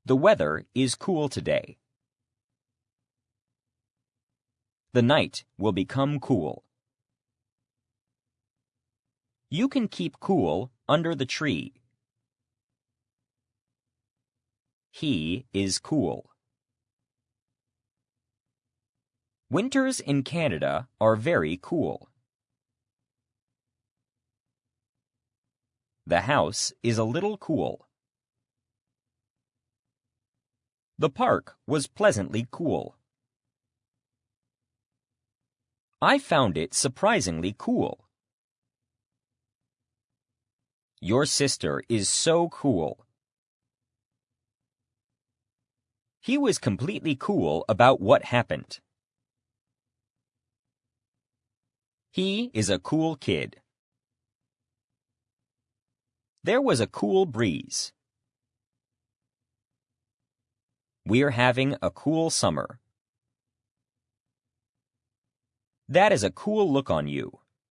The weather is cool today. The night will become cool. You can keep cool under the tree. He is cool. Winters in Canada are very cool. The house is a little cool. The park was pleasantly cool. I found it surprisingly cool. Your sister is so cool. He was completely cool about what happened. He is a cool kid. There was a cool breeze. We're having a cool summer. That is a cool look on you.